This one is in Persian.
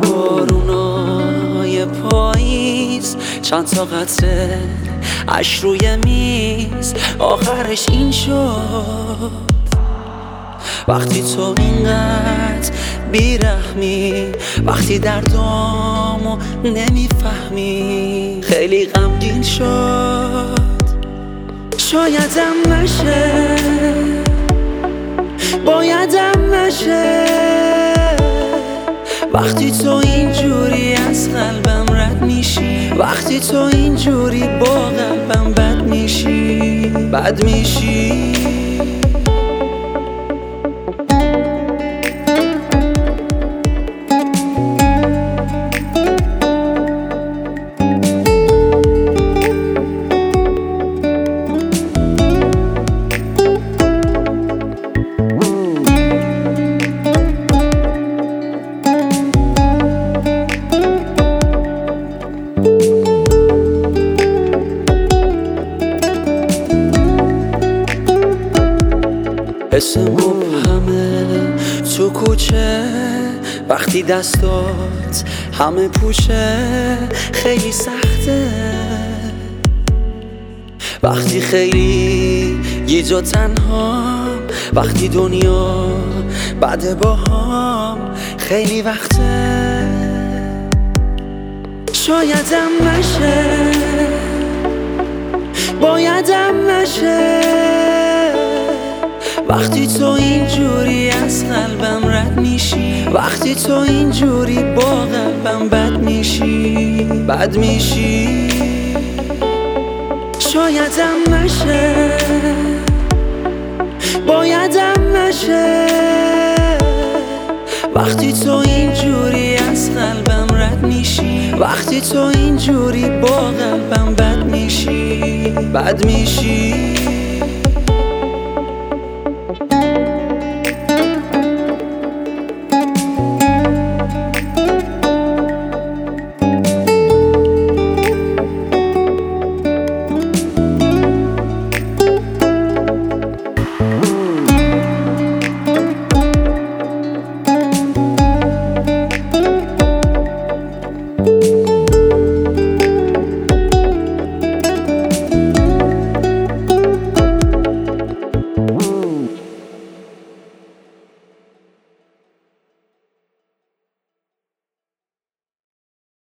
بارونای پاییز، چند تا قطره اش روی میز، آخرش این شد وقتی تو اینقدر بیرحمی، وقتی دردامو نمیفهمی. خیلی غمگین شد، شایدم نشه، بایدم نشه، وقتی تو اینجوری از قلبم رد میشی، وقتی تو اینجوری با قلبم بد میشی، بد میشی. حس مبهمه تو کوچه، وقتی دستات همه پوچه، خیلی سخته وقتی خیلی گیج و تنهام، وقتی دنیا بعد باهام، خیلی وقته شایدم نشه، بایدم نشه، وقتی تو اینجوری از قلبم رد میشی، وقتی تو اینجوری با قلبم بد میشی، بد میشی. شایدم نشه، بایدم نشه، وقتی تو اینجوری از قلبم رد میشی، وقتی تو اینجوری با قلبم بد میشی، بد میشی.